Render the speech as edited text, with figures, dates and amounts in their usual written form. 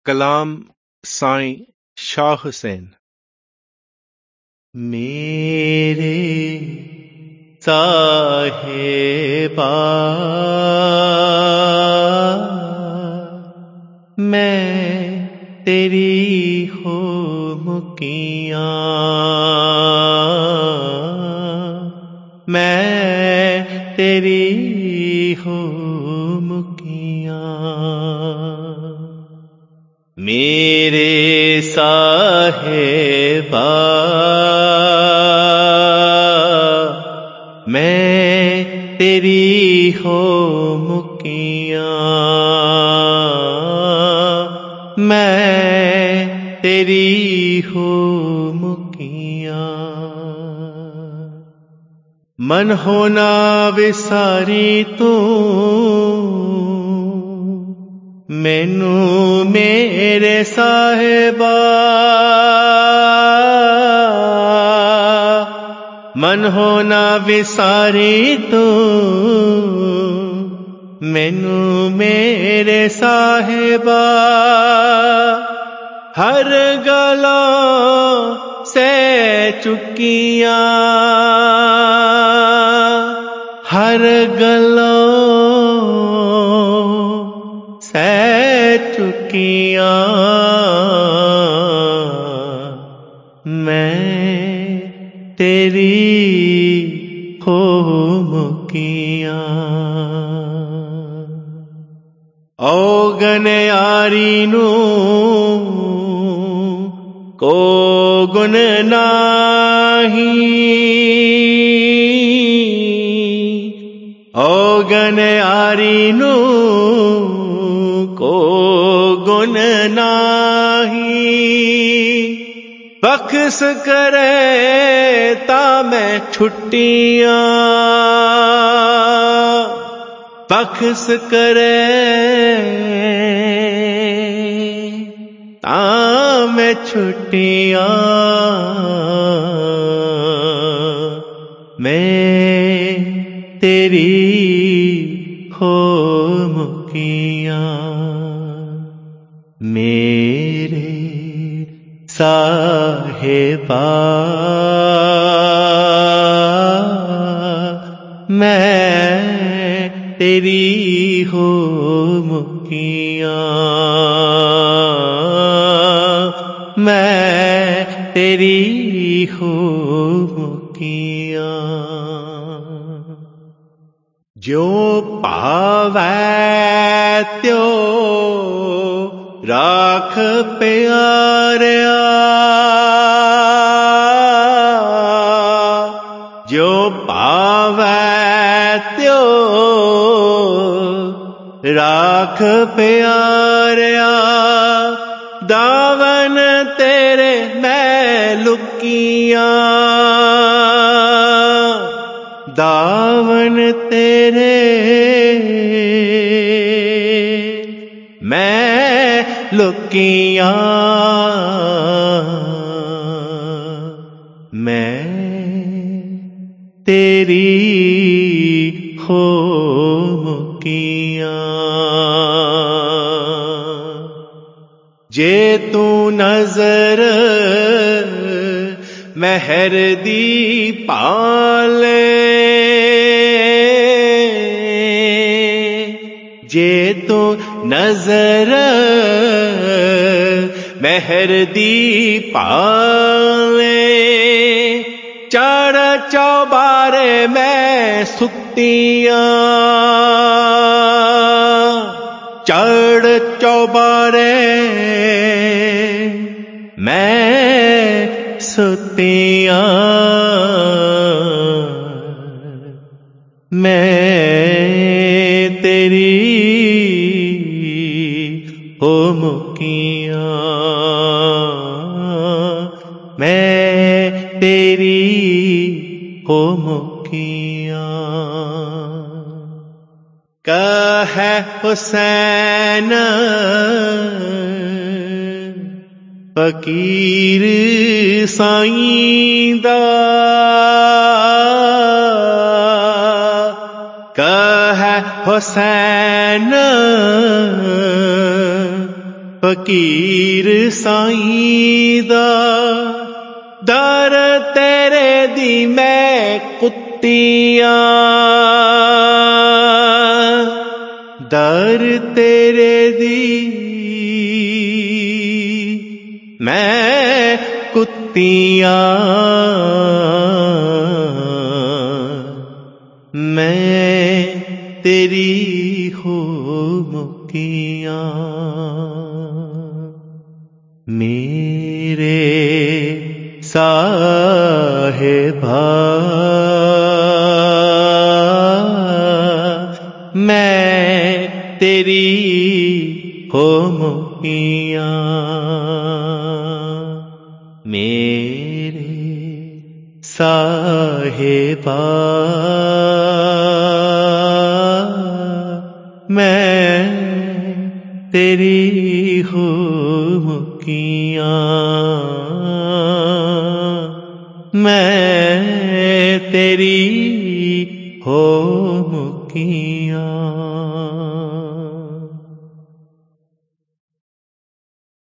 कलाम साईं शाह हुसैन। मेरे साहिबा मैं तेरी हो मुकियां, मैं तेरी हो मुकियां। मेरे साहिबा मैं तेरी हो मुकियां, मैं तेरी हो मुकियां। मन होना विसारी तू मैनू मेरे साहिबा, मन होना विसारी तू मैनू मेरे साहिबा। हर गलों से चुकियां, हर गलों से चुकियां। मैं तेरी हो मुकियां। औगन यारी नू को गुण नाही, औगन यारी नू को गुण नाही। बख्श करे ता मैं छुट्टियां, बख्श करे ता मैं छुट्टियां। मैं तेरी हो मुकियां। मेरे साहिबा मैं तेरी हो मुकियां, मैं तेरी हो मुकियां। जो पावै त्यो राख प्यारिया, जो पावै त्यो राख प्यारिया। दावन तेरे मैं लुकियां, दावन तेरे मैं लुकियां। मैं तेरी हो मुकियां। जे तू नजर महर दी पाले, जे तू नजर महर दी पाले। चढ़ चौबारे मैं सुतियां, चढ़ चौबारे मैं सुतियां। मैं तेरी हो मुकियां, मैं तेरी हो मुकियां। कह हुसैन फकीर साईं दा, कह हुसैन फकीर साईं दा दर तेरे दी मैं कुत्तियां, दर तेरे दी मैं कुत्तियां, मैं तेरी हो मुक्तियां। मेरे साहिबा मैं तेरी हो मुक्तियां, मेरे साहिबा मैं तेरी हो मुक्तियां, मैं तेरी हो मुक्तियां।